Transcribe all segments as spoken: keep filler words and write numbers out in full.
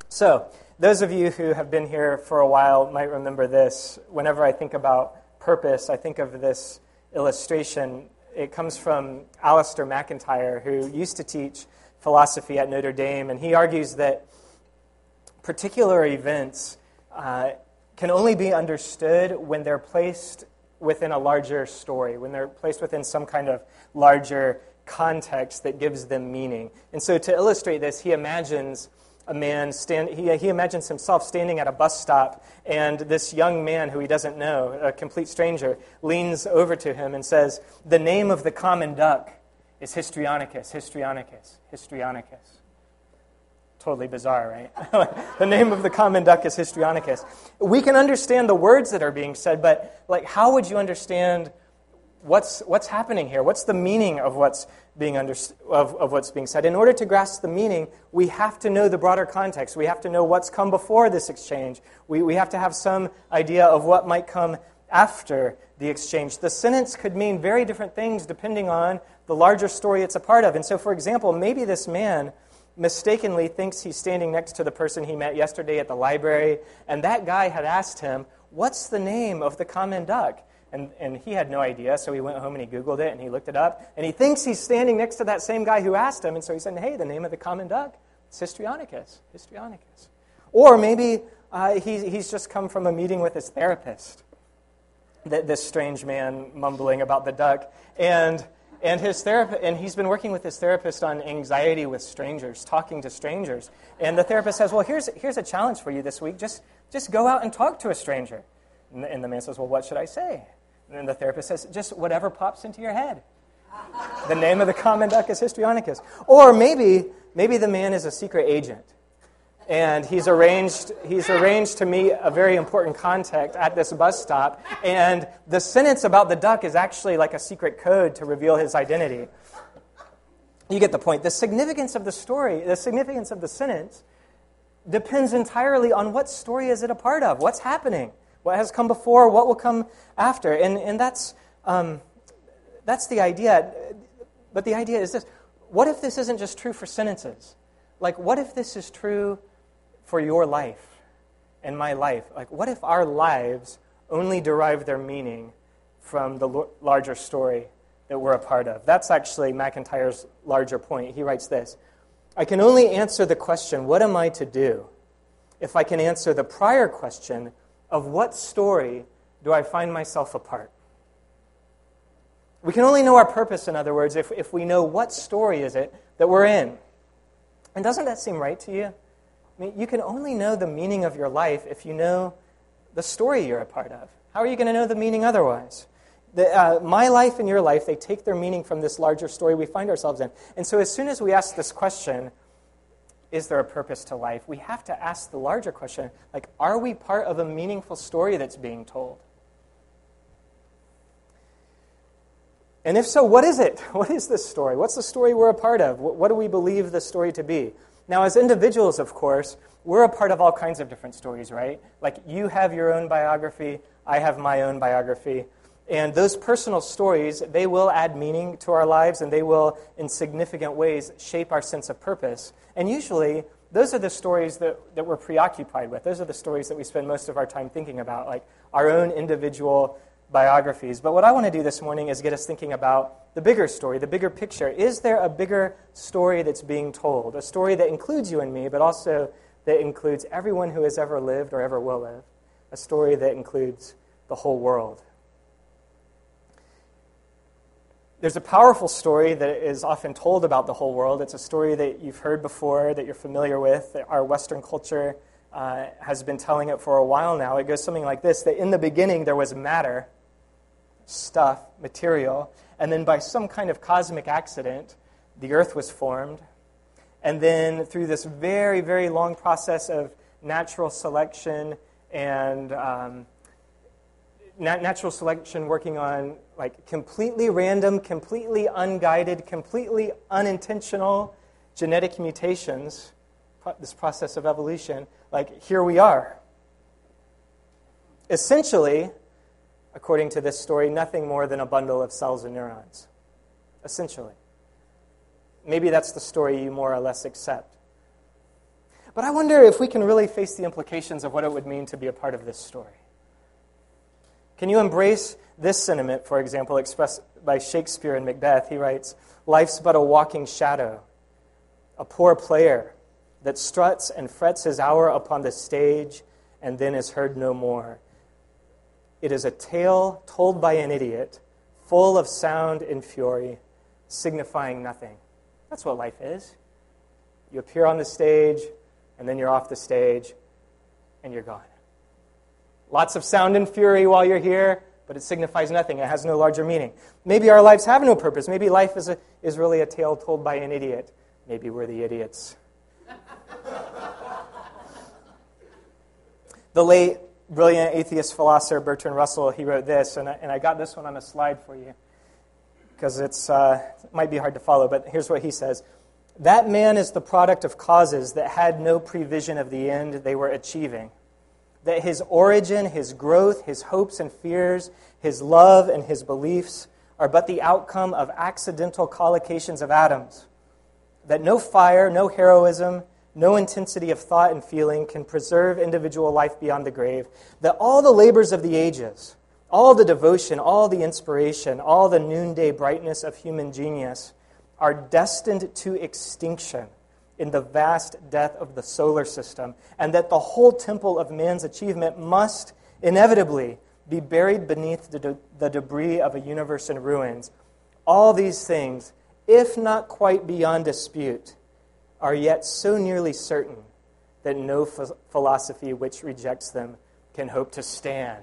So, those of you who have been here for a while might remember this. Whenever I think about purpose, I think of this illustration. It comes from Alistair McIntyre, who used to teach philosophy at Notre Dame, and he argues that particular events uh, can only be understood when they're placed within a larger story, when they're placed within some kind of larger context that gives them meaning. And so to illustrate this, he imagines a man, stand, he, he imagines himself standing at a bus stop, and this young man who he doesn't know, a complete stranger, leans over to him and says, "The name of the common duck is Histrionicus, Histrionicus, Histrionicus." Totally bizarre, right? The name of the common duck is Histrionicus. We can understand the words that are being said, but like, how would you understand what's what's happening here? What's the meaning of what's being under, of, of what's being said? In order to grasp the meaning, we have to know the broader context. We have to know what's come before this exchange. We we have to have some idea of what might come after the exchange. The sentence could mean very different things depending on the larger story it's a part of. And so, for example, maybe this man mistakenly thinks he's standing next to the person he met yesterday at the library, and that guy had asked him, "What's the name of the common duck?" And, and he had no idea, so he went home and he Googled it and he looked it up, and he thinks he's standing next to that same guy who asked him, and so he said, "Hey, the name of the common duck, it's Histrionicus, Histrionicus." Or maybe uh, he, he's just come from a meeting with his therapist, th- this strange man mumbling about the duck, and And his therapist, and he's been working with his therapist on anxiety with strangers, talking to strangers. And the therapist says, "Well, here's here's a challenge for you this week. Just just go out and talk to a stranger." And the, and the man says, "Well, what should I say?" And then the therapist says, "Just whatever pops into your head." The name of the common duck is Histrionicus. Or maybe maybe the man is a secret agent, and he's arranged he's arranged to meet a very important contact at this bus stop, and the sentence about the duck is actually like a secret code to reveal his identity. You get the point. The significance of the story, the significance of the sentence, depends entirely on what story is it a part of, what's happening, what has come before, what will come after, and and that's um, that's the idea. But the idea is this: what if this isn't just true for sentences? Like, what if this is true for your life and my life? Like, what if our lives only derive their meaning from the l- larger story that we're a part of? That's actually McIntyre's larger point. He writes this: "I can only answer the question, what am I to do, if I can answer the prior question of what story do I find myself a part?" We can only know our purpose, in other words, if, if we know what story is it that we're in. And doesn't that seem right to you? I mean, you can only know the meaning of your life if you know the story you're a part of. How are you going to know the meaning otherwise? The, uh, my life and your life, they take their meaning from this larger story we find ourselves in. And so as soon as we ask this question, is there a purpose to life, we have to ask the larger question, like, are we part of a meaningful story that's being told? And if so, what is it? What is this story? What's the story we're a part of? What, what do we believe the story to be? Now, as individuals, of course, we're a part of all kinds of different stories, right? Like, you have your own biography, I have my own biography. And those personal stories, they will add meaning to our lives, and they will, in significant ways, shape our sense of purpose. And usually, those are the stories that, that we're preoccupied with. Those are the stories that we spend most of our time thinking about, like our own individual biographies. But what I want to do this morning is get us thinking about the bigger story, the bigger picture. Is there a bigger story that's being told? A story that includes you and me, but also that includes everyone who has ever lived or ever will live. A story that includes the whole world. There's a powerful story that is often told about the whole world. It's a story that you've heard before, that you're familiar with, that our Western culture uh, has been telling it for a while now. It goes something like this, that in the beginning there was matter, stuff, material, and then by some kind of cosmic accident, the earth was formed. And then through this very, very long process of natural selection and um, nat- natural selection working on like completely random, completely unguided, completely unintentional genetic mutations, this process of evolution, like here we are. Essentially, according to this story, nothing more than a bundle of cells and neurons. Essentially. Maybe that's the story you more or less accept. But I wonder if we can really face the implications of what it would mean to be a part of this story. Can you embrace this sentiment, for example, expressed by Shakespeare in Macbeth? He writes, "Life's but a walking shadow, a poor player that struts and frets his hour upon the stage and then is heard no more. It is a tale told by an idiot, full of sound and fury, signifying nothing." That's what life is. You appear on the stage, and then you're off the stage, and you're gone. Lots of sound and fury while you're here, but it signifies nothing. It has no larger meaning. Maybe our lives have no purpose. Maybe life is a, is really a tale told by an idiot. Maybe we're the idiots. The late, brilliant atheist philosopher Bertrand Russell, he wrote this, and I, and I got this one on a slide for you, because it's uh, it might be hard to follow, but here's what he says. "That man is the product of causes that had no prevision of the end they were achieving. That his origin, his growth, his hopes and fears, his love and his beliefs are but the outcome of accidental collocations of atoms. That no fire, no heroism, no intensity of thought and feeling can preserve individual life beyond the grave. That all the labors of the ages, all the devotion, all the inspiration, all the noonday brightness of human genius are destined to extinction in the vast death of the solar system, and that the whole temple of man's achievement must inevitably be buried beneath the, de- the debris of a universe in ruins. All these things, if not quite beyond dispute, are yet so nearly certain that no ph- philosophy which rejects them can hope to stand."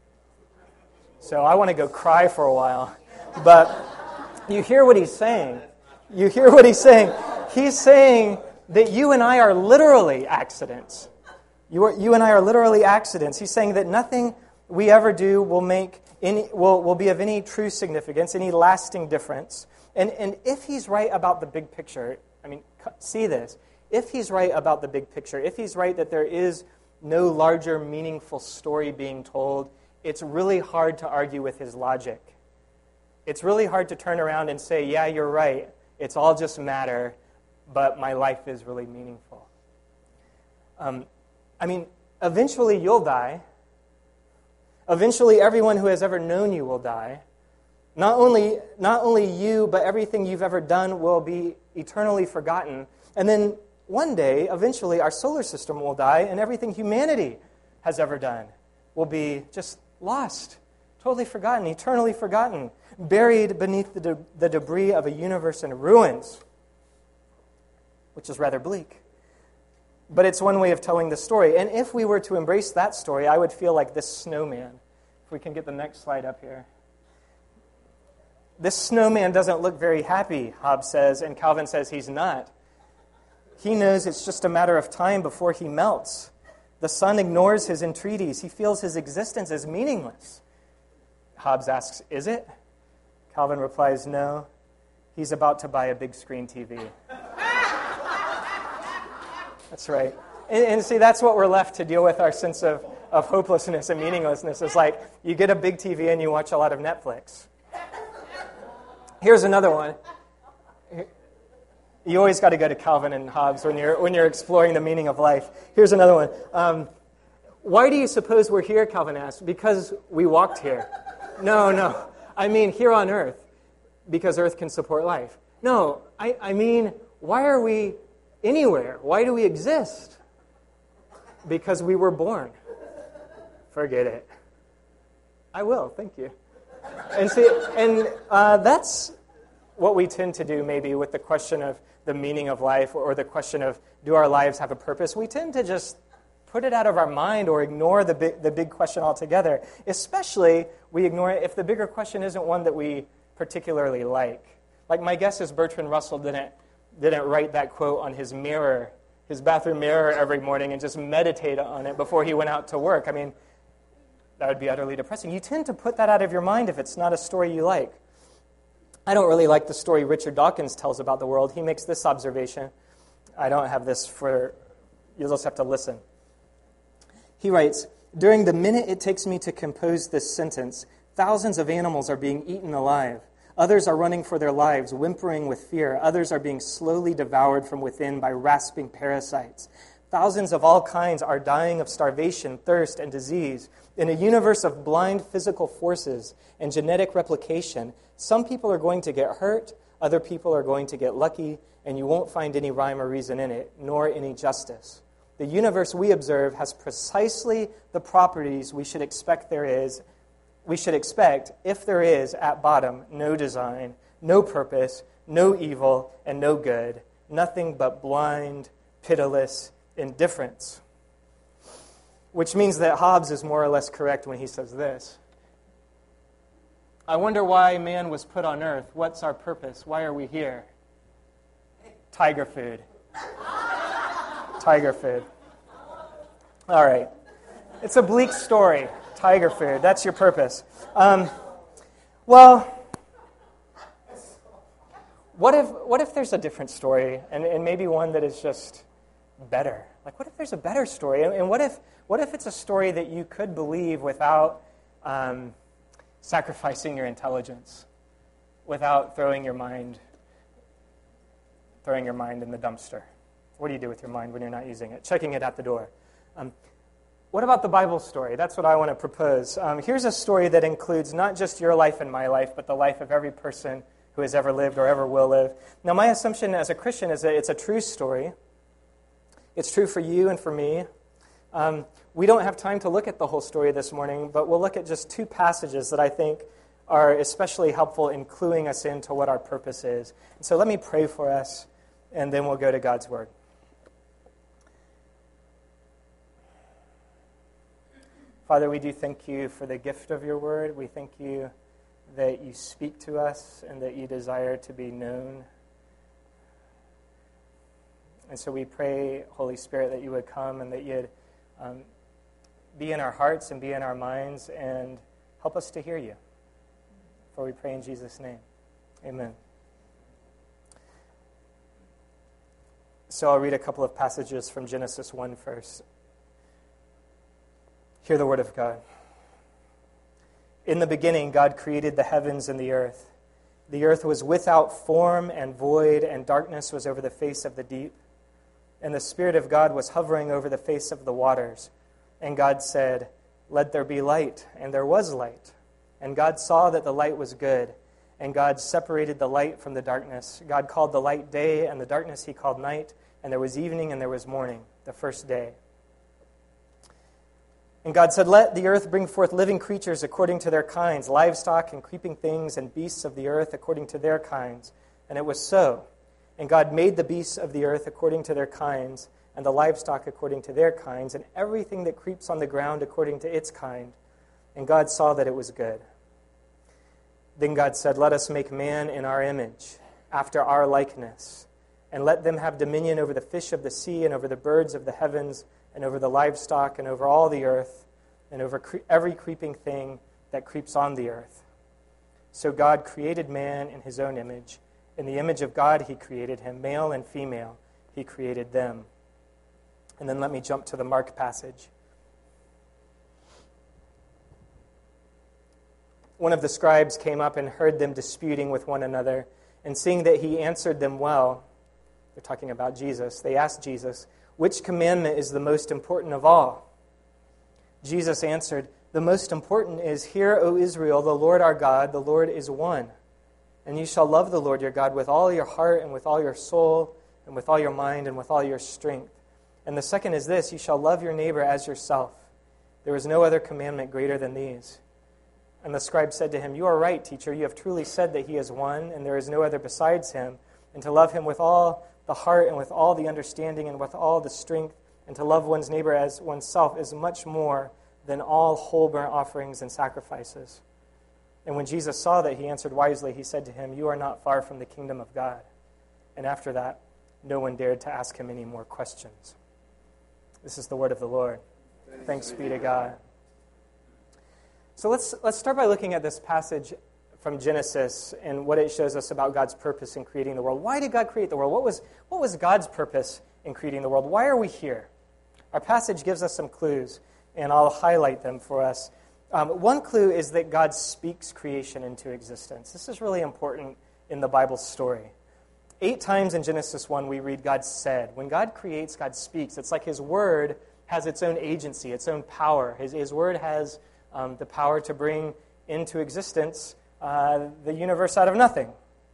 So I want to go cry for a while, but you hear what he's saying. You hear what he's saying. He's saying that you and I are literally accidents. You, are, you and I are literally accidents. He's saying that nothing we ever do will make any will, will be of any true significance, any lasting difference. And, and if he's right about the big picture, I mean, see this. If he's right about the big picture, if he's right that there is no larger meaningful story being told, it's really hard to argue with his logic. It's really hard to turn around and say, yeah, you're right. It's all just matter, but my life is really meaningful. Um, I mean, eventually you'll die. Eventually everyone who has ever known you will die. Not only, not only you, but everything you've ever done will be eternally forgotten. And then one day, eventually, our solar system will die, and everything humanity has ever done will be just lost, totally forgotten, eternally forgotten, buried beneath the, de- the debris of a universe in ruins, which is rather bleak. But it's one way of telling the story. And if we were to embrace that story, I would feel like this snowman. If we can get the next slide up here. This snowman doesn't look very happy, Hobbes says, and Calvin says he's not. He knows it's just a matter of time before he melts. The sun ignores his entreaties. He feels his existence as meaningless. Hobbes asks, is it? Calvin replies, no. He's about to buy a big screen T V. That's right. And, and see, that's what we're left to deal with our sense of, of hopelessness and meaninglessness. It's like you get a big T V and you watch a lot of Netflix. Here's another one. You always got to go to Calvin and Hobbes when you're when you're exploring the meaning of life. Here's another one. Um, why do you suppose we're here, Calvin asked? Because we walked here. No, no. I mean, here on Earth, because Earth can support life. No, I, I mean, why are we anywhere? Why do we exist? Because we were born. Forget it. I will, thank you. And see, and uh, that's what we tend to do maybe with the question of the meaning of life or the question of do our lives have a purpose. We tend to just put it out of our mind or ignore the big, the big question altogether. Especially, we ignore it if the bigger question isn't one that we particularly like. Like my guess is Bertrand Russell didn't didn't write that quote on his mirror, his bathroom mirror every morning and just meditate on it before he went out to work. I mean, that would be utterly depressing. You tend to put that out of your mind if it's not a story you like. I don't really like the story Richard Dawkins tells about the world. He makes this observation. I don't have this for, you'll just have to listen. He writes, during the minute it takes me to compose this sentence, thousands of animals are being eaten alive. Others are running for their lives, whimpering with fear. Others are being slowly devoured from within by rasping parasites. Thousands of all kinds are dying of starvation, thirst, and disease. In a universe of blind physical forces and genetic replication, some people are going to get hurt, other people are going to get lucky, and you won't find any rhyme or reason in it, nor any justice. The universe we observe has precisely the properties we should expect there is, we should expect if there is, at bottom, no design, no purpose, no evil, and no good, nothing but blind, pitiless indifference. Which means that Hobbes is more or less correct when he says this. I wonder why man was put on earth. What's our purpose? Why are we here? Tiger food. Tiger food. All right. It's a bleak story. Tiger food. That's your purpose. Um, well, what if what if there's a different story, and, and maybe one that is just better? Like, what if there's a better story? And, and what if what if it's a story that you could believe without um, sacrificing your intelligence, without throwing your mind throwing your mind in the dumpster? What do you do with your mind when you're not using it? Checking it at the door. Um, what about the Bible story? That's what I want to propose. Um, here's a story that includes not just your life and my life, but the life of every person who has ever lived or ever will live. Now, my assumption as a Christian is that it's a true story. It's true for you and for me. Um, we don't have time to look at the whole story this morning, but we'll look at just two passages that I think are especially helpful in cluing us into what our purpose is. And so let me pray for us, and then we'll go to God's Word. Father, we do thank you for the gift of your Word. We thank you that you speak to us and that you desire to be known. And so we pray, Holy Spirit, that you would come and that you'd um, be in our hearts and be in our minds and help us to hear you. For we pray in Jesus' name. Amen. So I'll read a couple of passages from Genesis one first. Hear the word of God. In the beginning, God created the heavens and the earth. The earth was without form and void, and darkness was over the face of the deep. And the Spirit of God was hovering over the face of the waters. And God said, "Let there be light." And there was light. And God saw that the light was good. And God separated the light from the darkness. God called the light day, and the darkness he called night. And there was evening and there was morning, the first day. And God said, "Let the earth bring forth living creatures according to their kinds, livestock and creeping things and beasts of the earth according to their kinds." And it was so. And God made the beasts of the earth according to their kinds, and the livestock according to their kinds, and everything that creeps on the ground according to its kind. And God saw that it was good. Then God said, "Let us make man in our image, after our likeness, and let them have dominion over the fish of the sea, and over the birds of the heavens, and over the livestock, and over all the earth, and over cre- every creeping thing that creeps on the earth." So God created man in his own image. In the image of God he created him, male and female he created them. And then let me jump to the Mark passage. One of the scribes came up and heard them disputing with one another, and seeing that he answered them well, they're talking about Jesus, they asked Jesus, "Which commandment is the most important of all?" Jesus answered, "The most important is, 'Hear, O Israel, the Lord our God, the Lord is one. And you shall love the Lord your God with all your heart and with all your soul and with all your mind and with all your strength. And the second is this, you shall love your neighbor as yourself. There is no other commandment greater than these." And the scribe said to him, "You are right, teacher. You have truly said that he is one, and there is no other besides him, and to love him with all the heart and with all the understanding and with all the strength, and to love one's neighbor as oneself is much more than all whole burnt offerings and sacrifices." And when Jesus saw that he answered wisely, he said to him, "You are not far from the kingdom of God." And after that, no one dared to ask him any more questions. This is the word of the Lord. Thanks, Thanks be to God. So let's let's start by looking at this passage from Genesis and what it shows us about God's purpose in creating the world. Why did God create the world? What was what was God's purpose in creating the world? Why are we here? Our passage gives us some clues, and I'll highlight them for us. Um, one clue is that God speaks creation into existence. This is really important in the Bible story. Eight times in Genesis one, we read God said. When God creates, God speaks. It's like his word has its own agency, its own power. His, his word has um, the power to bring into existence uh, the universe out of nothing.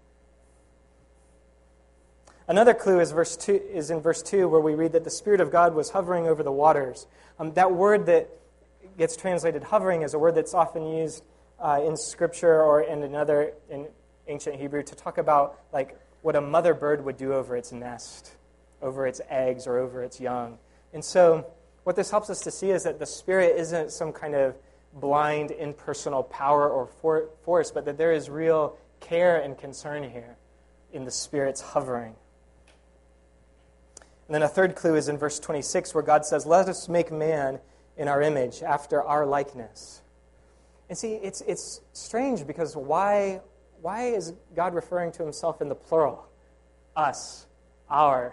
Another clue is, verse two, is in verse two, where we read that the Spirit of God was hovering over the waters. Um, that word that gets translated hovering is a word that's often used uh, in Scripture or in another, in ancient Hebrew, to talk about like what a mother bird would do over its nest, over its eggs, or over its young. And so what this helps us to see is that the Spirit isn't some kind of blind, impersonal power or for- force, but that there is real care and concern here in the Spirit's hovering. And then a third clue is in verse twenty-six, where God says, "Let us make man in our image, after our likeness." And see, it's it's strange because why why is God referring to himself in the plural? Us, our.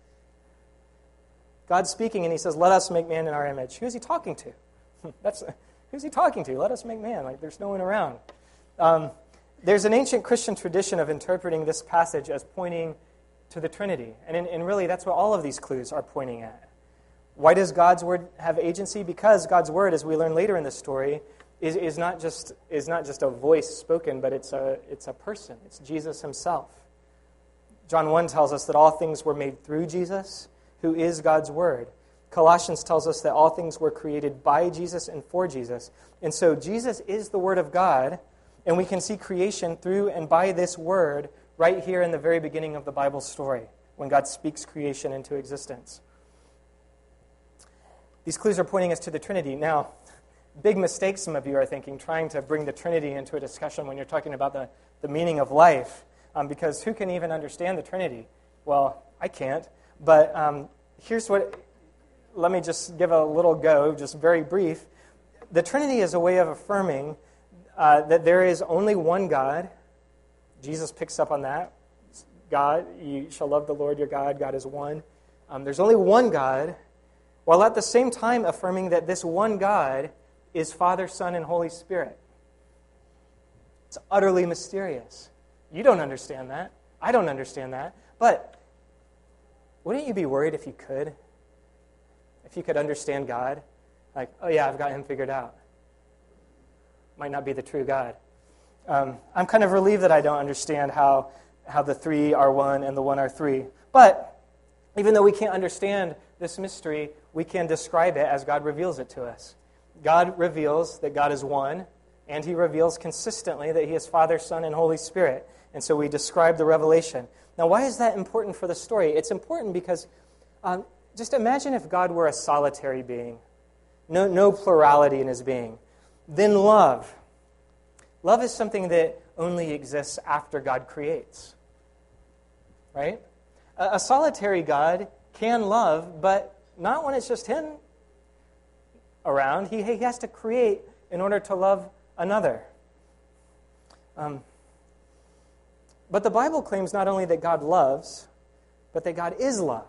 God's speaking and he says, "Let us make man in our image." Who is he talking to? That's who's he talking to? Let us make man. Like there's no one around. Um, there's an ancient Christian tradition of interpreting this passage as pointing to the Trinity. And, in, and really, that's what all of these clues are pointing at. Why does God's word have agency? Because God's word, as we learn later in the story, is, is not just is not just a voice spoken, but it's a it's a person. It's Jesus himself. John one tells us that all things were made through Jesus, who is God's word. Colossians tells us that all things were created by Jesus and for Jesus. And so Jesus is the Word of God, and we can see creation through and by this Word right here in the very beginning of the Bible story, when God speaks creation into existence. These clues are pointing us to the Trinity. Now, big mistake some of you are thinking, trying to bring the Trinity into a discussion when you're talking about the, the meaning of life, um, because who can even understand the Trinity? Well, I can't, but um, here's what... Let me just give a little go, just very brief. The Trinity is a way of affirming uh, that there is only one God. Jesus picks up on that. God, you shall love the Lord your God. God is one. Um, there's only one God, while at the same time affirming that this one God is Father, Son, and Holy Spirit. It's utterly mysterious. You don't understand that. I don't understand that. But wouldn't you be worried if you could? If you could understand God, like, oh yeah, I've got him figured out. Might not be the true God. Um, I'm kind of relieved that I don't understand how, how the three are one and the one are three. But even though we can't understand this mystery, we can describe it as God reveals it to us. God reveals that God is one, and he reveals consistently that he is Father, Son, and Holy Spirit. And so we describe the revelation. Now, why is that important for the story? It's important because um, just imagine if God were a solitary being, no, no plurality in his being. Then love. Love is something that only exists after God creates. Right? A, a solitary God can love, but not when it's just him around. He, he has to create in order to love another. Um, but the Bible claims not only that God loves, but that God is love.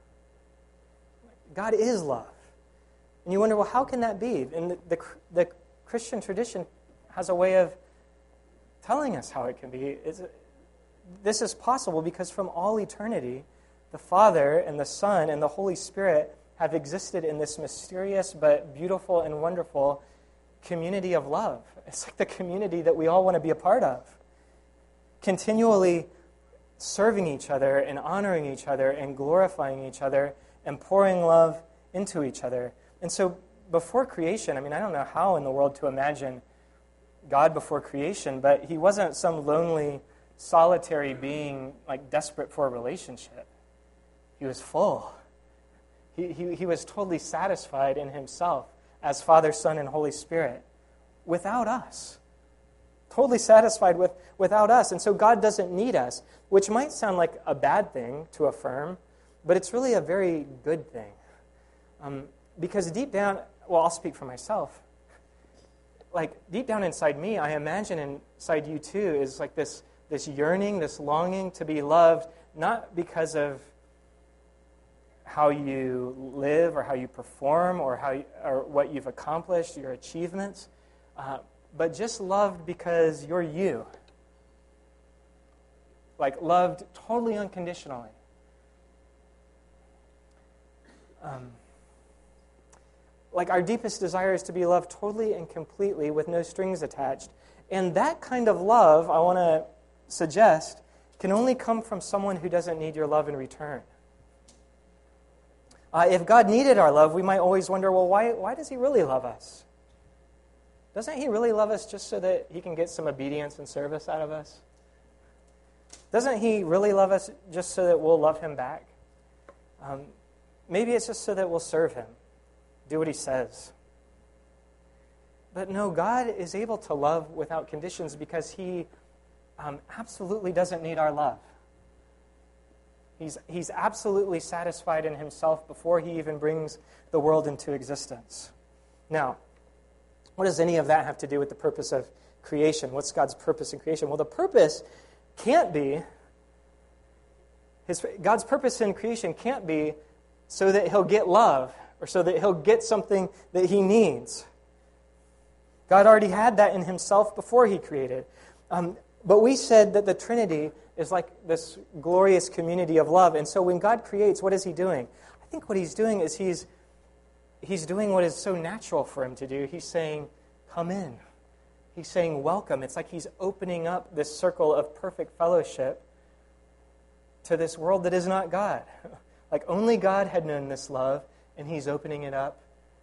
God is love. And you wonder, well, how can that be? And the, the, the Christian tradition has a way of telling us how it can be. It's, this is possible because from all eternity, the Father and the Son and the Holy Spirit have existed in this mysterious but beautiful and wonderful community of love. It's like the community that we all want to be a part of. Continually serving each other and honoring each other and glorifying each other and pouring love into each other. And so before creation, I mean, I don't know how in the world to imagine God before creation, but he wasn't some lonely, solitary being, like desperate for a relationship. He was full. He, he, he was totally satisfied in himself as Father, Son, and Holy Spirit without us. Totally satisfied with without us. And so God doesn't need us, which might sound like a bad thing to affirm, but it's really a very good thing. Um, because deep down, well, I'll speak for myself. Like, deep down inside me, I imagine inside you too, is like this, this yearning, this longing to be loved, not because of how you live or how you perform or how you, or what you've accomplished, your achievements, uh, but just loved because you're you. like loved totally unconditionally. Um, like our deepest desire is to be loved totally and completely with no strings attached. And that kind of love, I want to suggest, can only come from someone who doesn't need your love in return. Uh, if God needed our love, we might always wonder, well, why, why does he really love us? Doesn't he really love us just so that he can get some obedience and service out of us? Doesn't he really love us just so that we'll love him back? Um, maybe it's just so that we'll serve him, do what he says. But no, God is able to love without conditions because he um, absolutely doesn't need our love. He's, he's absolutely satisfied in himself before he even brings the world into existence. Now, what does any of that have to do with the purpose of creation? What's God's purpose in creation? Well, the purpose can't be, his, God's purpose in creation can't be so that he'll get love or so that he'll get something that he needs. God already had that in himself before he created. Um, but we said that the Trinity is like this glorious community of love. And so when God creates, what is he doing? I think what he's doing is he's he's doing what is so natural for him to do. He's saying, come in. He's saying, welcome. It's like he's opening up this circle of perfect fellowship to this world that is not God. Like only God had known this love, and he's opening it up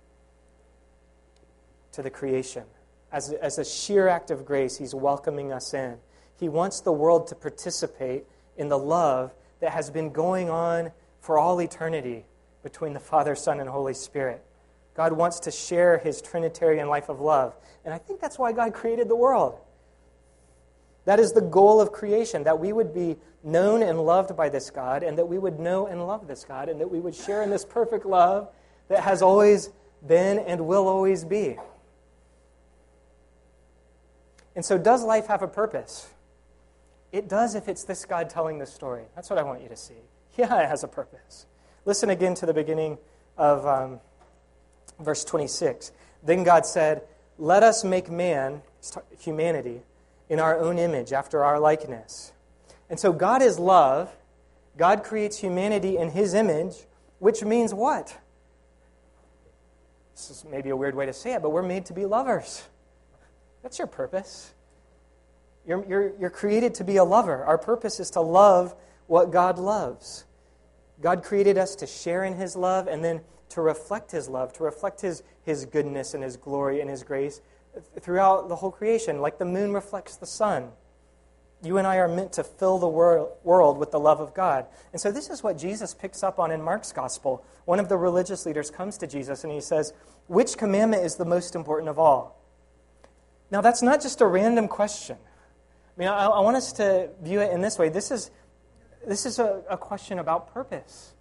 to the creation. As, as a sheer act of grace, he's welcoming us in. He wants the world to participate in the love that has been going on for all eternity between the Father, Son, and Holy Spirit. God wants to share his Trinitarian life of love. And I think that's why God created the world. That is the goal of creation, that we would be known and loved by this God, and that we would know and love this God, and that we would share in this perfect love that has always been and will always be. And so does life have a purpose? It does if it's this God telling the story. That's what I want you to see. Yeah, it has a purpose. Listen again to the beginning of um, verse twenty-six. Then God said, let us make man, humanity, in our own image, after our likeness. And so God is love. God creates humanity in his image, which means what? This is maybe a weird way to say it, but we're made to be lovers. That's your purpose. You're, you're, you're created to be a lover. Our purpose is to love what God loves. God created us to share in his love and then to reflect his love, to reflect his, his goodness and his glory and his grace throughout the whole creation, like the moon reflects the sun. You and I are meant to fill the wor- world with the love of God. And so this is what Jesus picks up on in Mark's gospel. One of the religious leaders comes to Jesus and he says, which commandment is the most important of all? Now, that's not just a random question. I mean, I, I want us to view it in this way. This is, this is a, a question about purpose.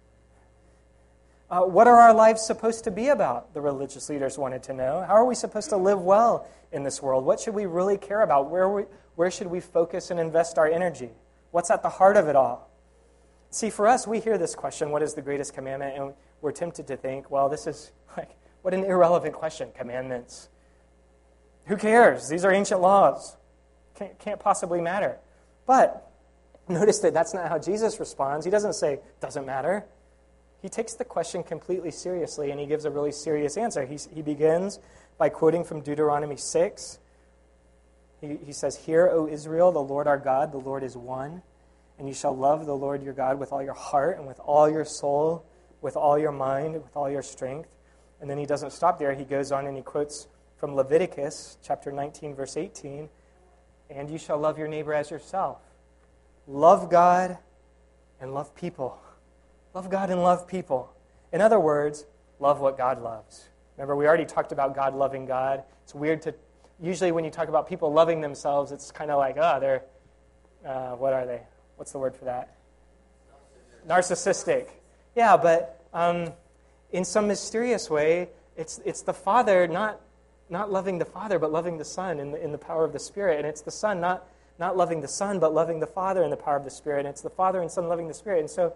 Uh, what are our lives supposed to be about, the religious leaders wanted to know. How are we supposed to live well in this world? What should we really care about? Where, we, where should we focus and invest our energy? What's at the heart of it all? See, for us, we hear this question, what is the greatest commandment? And we're tempted to think, well, this is like, what an irrelevant question, commandments. Who cares? These are ancient laws. Can't, can't possibly matter. But notice that that's not how Jesus responds. He doesn't say, doesn't matter. He takes the question completely seriously, and he gives a really serious answer. He, he begins by quoting from Deuteronomy six. He, he says, hear, O Israel, the Lord our God, the Lord is one, and you shall love the Lord your God with all your heart and with all your soul, with all your mind, with all your strength. And then he doesn't stop there. He goes on and he quotes from Leviticus chapter nineteen, verse eighteen, and you shall love your neighbor as yourself. Love God and love people. Love God and love people. In other words, love what God loves. Remember, we already talked about God loving God. It's weird to, usually when you talk about people loving themselves, it's kind of like, oh, they're, uh, what are they? What's the word for that? Narcissistic. Yeah, but um, in some mysterious way, it's it's the Father not not loving the Father, but loving the Son in the, in the power of the Spirit. And it's the Son not, not loving the Son, but loving the Father in the power of the Spirit. And it's the Father and Son loving the Spirit. And so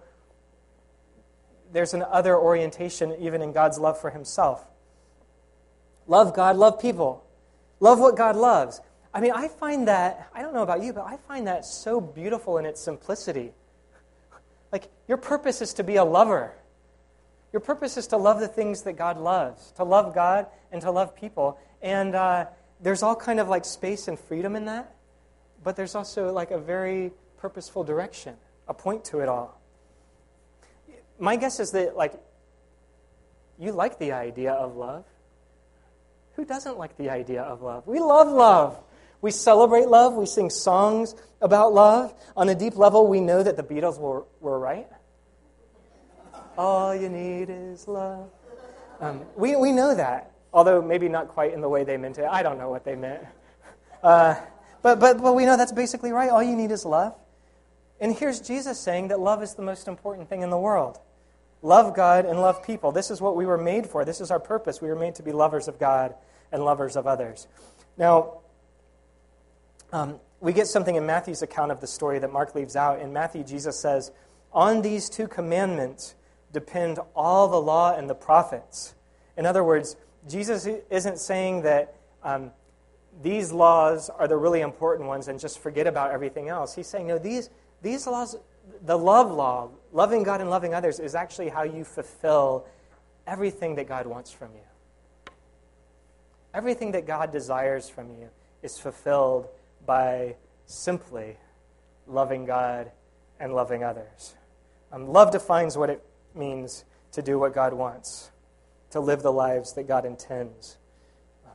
there's an other orientation even in God's love for himself. Love God, love people. Love what God loves. I mean, I find that, I don't know about you, but I find that so beautiful in its simplicity. Like, your purpose is to be a lover. Your purpose is to love the things that God loves, to love God and to love people. And uh, there's all kind of like space and freedom in that, but there's also like a very purposeful direction, a point to it all. My guess is that, like, you like the idea of love. Who doesn't like the idea of love? We love love. We celebrate love. We sing songs about love. On a deep level, we know that the Beatles were, were right. All you need is love. Um, we, we know that, although maybe not quite in the way they meant it. I don't know what they meant. Uh, but, but, but we know that's basically right. All you need is love. And here's Jesus saying that love is the most important thing in the world. Love God and love people. This is what we were made for. This is our purpose. We were made to be lovers of God and lovers of others. Now, um, we get something in Matthew's account of the story that Mark leaves out. In Matthew, Jesus says, on these two commandments depend all the law and the prophets. In other words, Jesus isn't saying that um, these laws are the really important ones and just forget about everything else. He's saying, no, these, these laws, the love law, loving God and loving others, is actually how you fulfill everything that God wants from you. Everything that God desires from you is fulfilled by simply loving God and loving others. Um, love defines what it means to do what God wants, to live the lives that God intends. Um,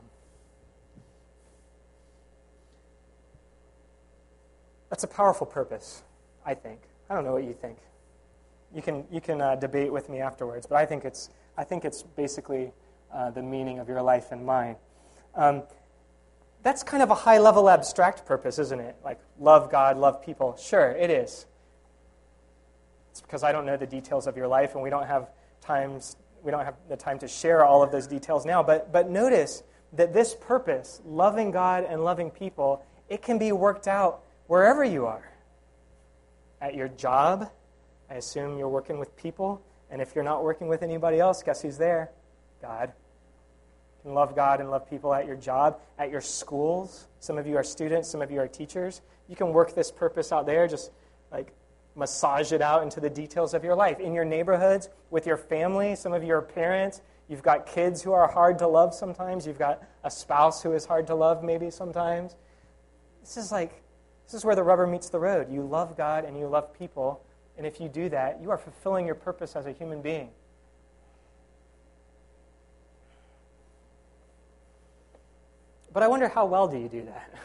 that's a powerful purpose, I think. I don't know what you think. You can you can uh, debate with me afterwards, but I think it's I think it's basically uh, the meaning of your life and mine. Um, that's kind of a high-level abstract purpose, isn't it? Like, love God, love people. Sure, it is. It's because I don't know the details of your life, and we don't have times we don't have the time to share all of those details now. But but notice that this purpose, loving God and loving people, it can be worked out wherever you are. At your job, I assume you're working with people, and if you're not working with anybody else, guess who's there? God. You can love God and love people at your job, at your schools. Some of you are students, some of you are teachers. You can work this purpose out there, just like massage it out into the details of your life. In your neighborhoods, with your family, some of you are parents. You've got kids who are hard to love sometimes. You've got a spouse who is hard to love maybe sometimes. This is like, this is where the rubber meets the road. You love God and you love people, and if you do that, you are fulfilling your purpose as a human being. But I wonder, how well do you do that?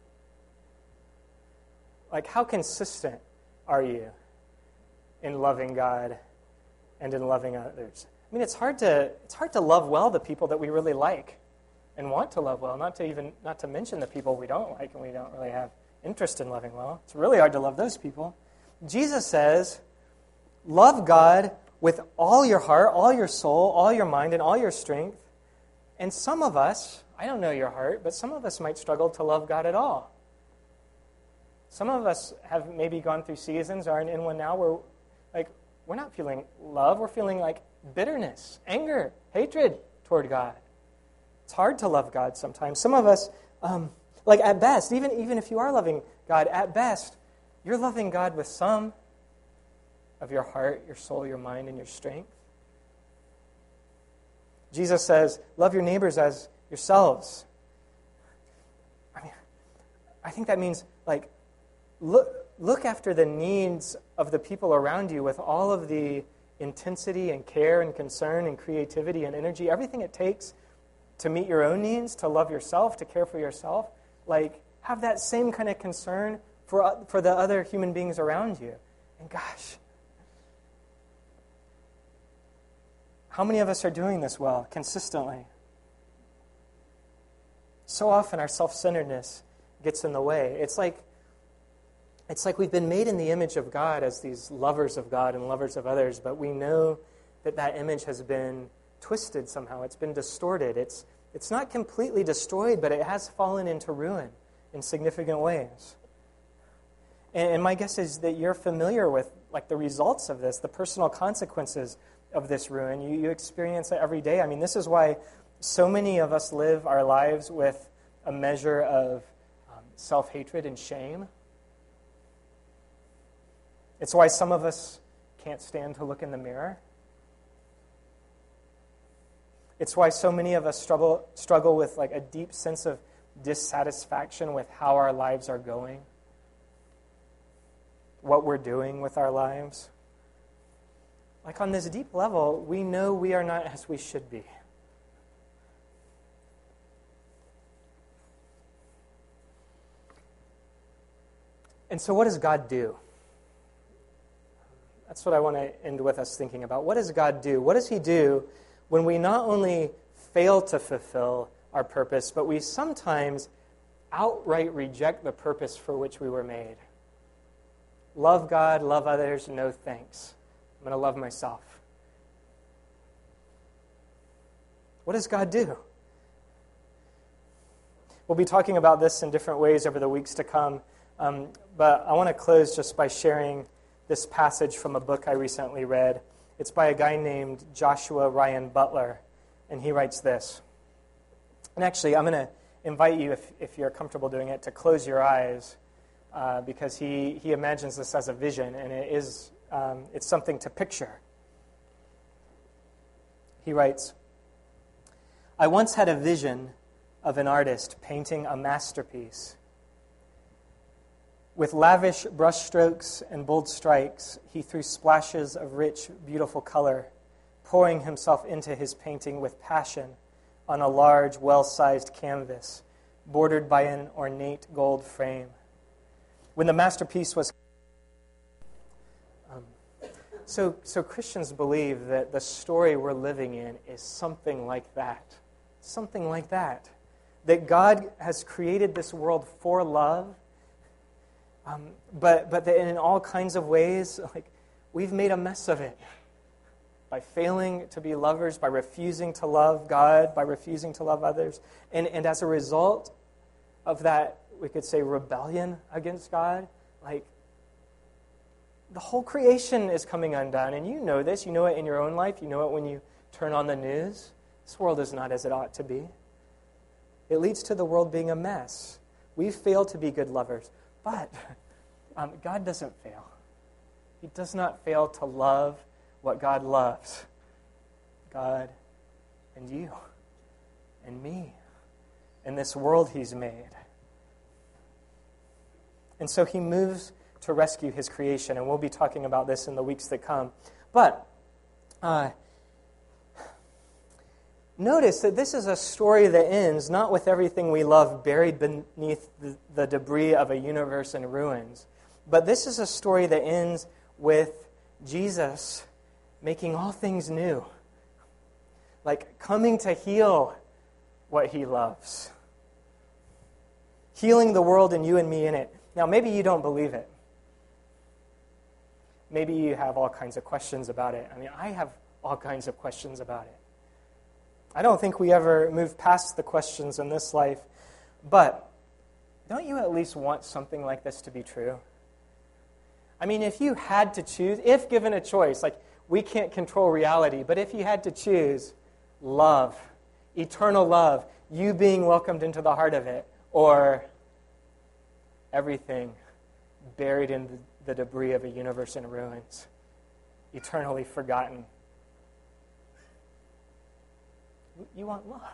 Like, how consistent are you in loving God and in loving others? I mean, it's hard to it's hard to love well the people that we really like and want to love well, not to even not to mention the people we don't like and we don't really have interest in loving well. It's really hard to love those people. Jesus says, love God with all your heart, all your soul, all your mind, and all your strength. And some of us, I don't know your heart, but some of us might struggle to love God at all. Some of us have maybe gone through seasons, or in one now, where like we're not feeling love, we're feeling like bitterness, anger, hatred toward God. It's hard to love God sometimes. Some of us, um, like at best, even, even if you are loving God, at best, you're loving God with some of your heart, your soul, your mind, and your strength. Jesus says, love your neighbors as yourselves. I mean, I think that means, like, look, look after the needs of the people around you with all of the intensity and care and concern and creativity and energy, everything it takes to meet your own needs, to love yourself, to care for yourself. Like, have that same kind of concern for, for the other human beings around you. And gosh, how many of us are doing this well, consistently? So often our self-centeredness gets in the way. It's like it's like we've been made in the image of God as these lovers of God and lovers of others, but we know that that image has been twisted somehow. It's been distorted. It's it's not completely destroyed, but it has fallen into ruin in significant ways. And, and my guess is that you're familiar with like the results of this, the personal consequences of this ruin. You, you experience it every day. I mean, this is why so many of us live our lives with a measure of um, self-hatred and shame. It's why some of us can't stand to look in the mirror. It's why so many of us struggle struggle with like a deep sense of dissatisfaction with how our lives are going, what we're doing with our lives. Like on this deep level, we know we are not as we should be. And so what does God do? That's what I want to end with us thinking about. What does God do? What does he do when we not only fail to fulfill our purpose, but we sometimes outright reject the purpose for which we were made? Love God, love others, no thanks. I'm going to love myself. What does God do? We'll be talking about this in different ways over the weeks to come, um, but I want to close just by sharing this passage from a book I recently read. It's by a guy named Joshua Ryan Butler, and he writes this. And actually, I'm going to invite you, if, if you're comfortable doing it, to close your eyes, uh, because he, he imagines this as a vision, and it is um, it's something to picture. He writes, I once had a vision of an artist painting a masterpiece. With lavish brushstrokes and bold strikes, he threw splashes of rich, beautiful color, pouring himself into his painting with passion on a large, well-sized canvas, bordered by an ornate gold frame. When the masterpiece was... Um, so, so Christians believe that the story we're living in is something like that. Something like that. That God has created this world for love, Um, but but that in all kinds of ways, like we've made a mess of it by failing to be lovers, by refusing to love God, by refusing to love others. And, and as a result of that, we could say rebellion against God, like the whole creation is coming undone. And you know this, you know it in your own life, you know it when you turn on the news. This world is not as it ought to be. It leads to the world being a mess. We've failed to be good lovers. But um, God doesn't fail. He does not fail to love what God loves. God and you and me and this world he's made. And so he moves to rescue his creation, and we'll be talking about this in the weeks that come. But uh, notice that this is a story that ends not with everything we love buried beneath the, the debris of a universe in ruins, but this is a story that ends with Jesus making all things new, like coming to heal what he loves, healing the world and you and me in it. Now, maybe you don't believe it. Maybe you have all kinds of questions about it. I mean, I have all kinds of questions about it. I don't think we ever move past the questions in this life, but don't you at least want something like this to be true? I mean, if you had to choose, if given a choice, like we can't control reality, but if you had to choose love, eternal love, you being welcomed into the heart of it, or everything buried in the, the debris of a universe in ruins, eternally forgotten, you want love.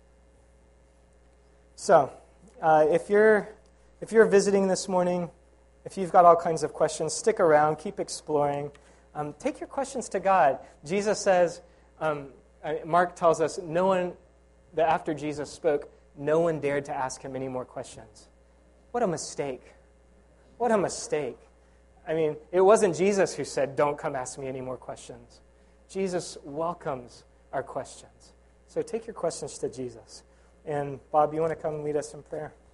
So, uh, if you're if you're visiting this morning, if you've got all kinds of questions, stick around, keep exploring. Um, take your questions to God. Jesus says, um, Mark tells us, no one that after Jesus spoke, no one dared to ask him any more questions. What a mistake! What a mistake! I mean, it wasn't Jesus who said, "Don't come ask me any more questions." Jesus welcomes our questions. So take your questions to Jesus. And Bob, you want to come lead us in prayer?